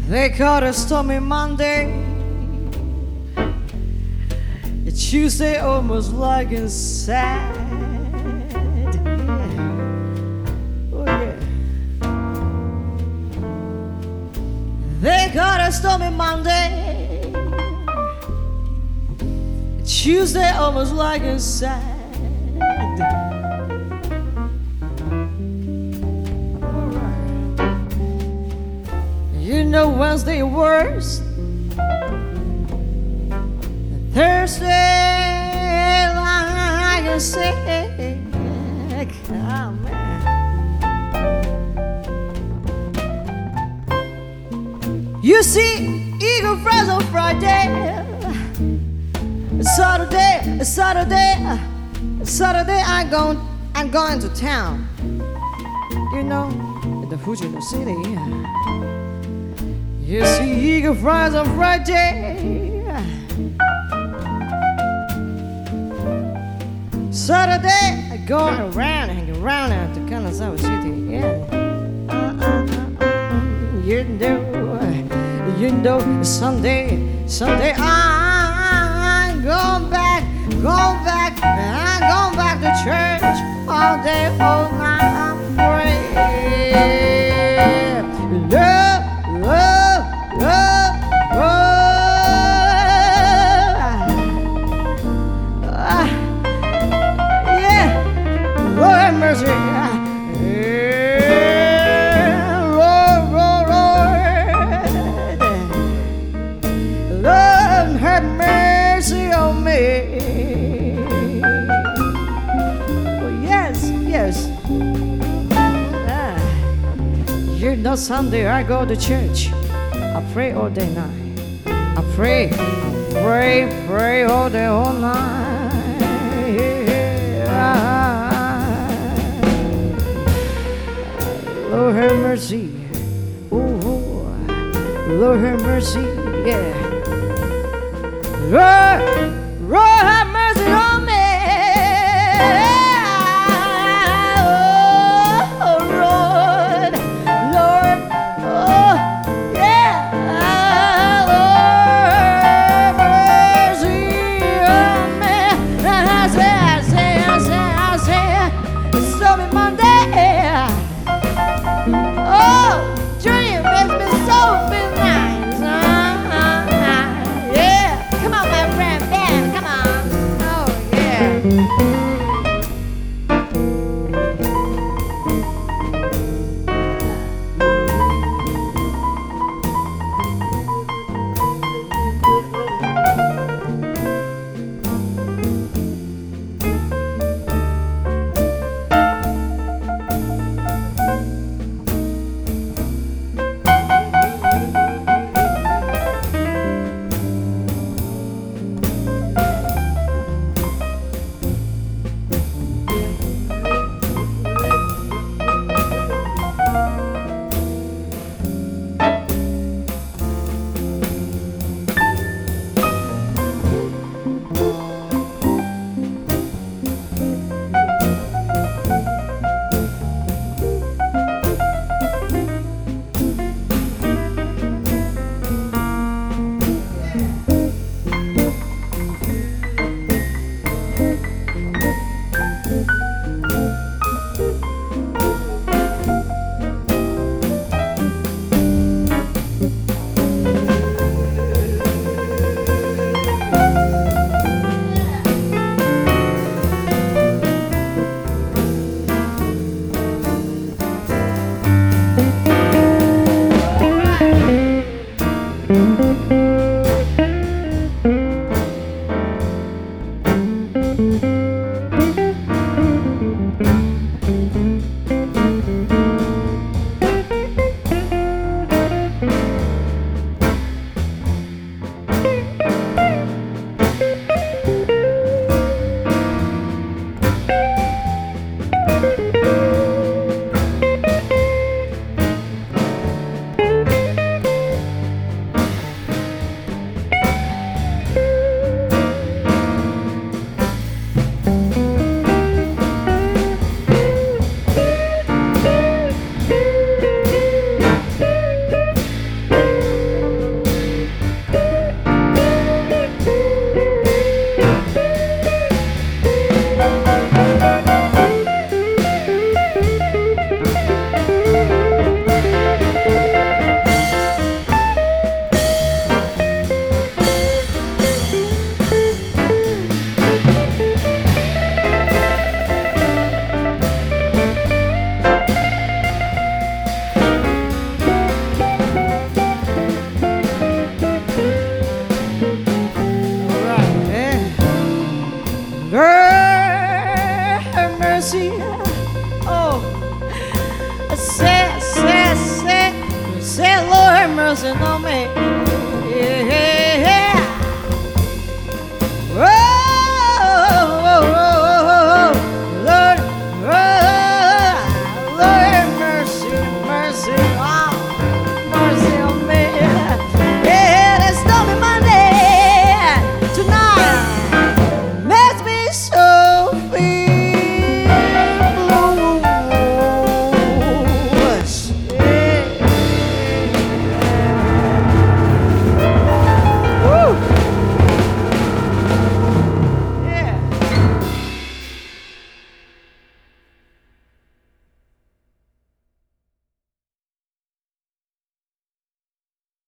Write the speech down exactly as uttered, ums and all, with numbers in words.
They called a stormy Monday, a Tuesday almost like a sad. Yeah. Oh yeah. They called a stormy Monday, a Tuesday almost like a sad. You know Wednesday worst, Thursday like a sick. Oh man. You see Eagle Fries on Friday, Saturday, Saturday, Saturday I'm going, I'm going to town. You know, in the Fujino City. You see Eagle Fries on Friday, Saturday I go around, hang around at the Kanazawa City. Yeah, uh, uh, uh, you know, you know. Sunday, Sunday I'm going back, going back, I'm going back to church all day, all night. I'm praying, love, love. Oh, oh, ah, yeah, Lord have mercy. Yeah, Lord, Lord, Lord, Lord have mercy on me. Oh, yes, yes. Ah, you know, Sunday I go to church. I pray all day night. I pray, pray, pray all day, all night. Lord have mercy. Ooh, Lord have mercy. Yeah. Lord, Lord have mercy on me. Come on, my friend Ben, come on. I say, I say, I say, say, Lord have mercy on me.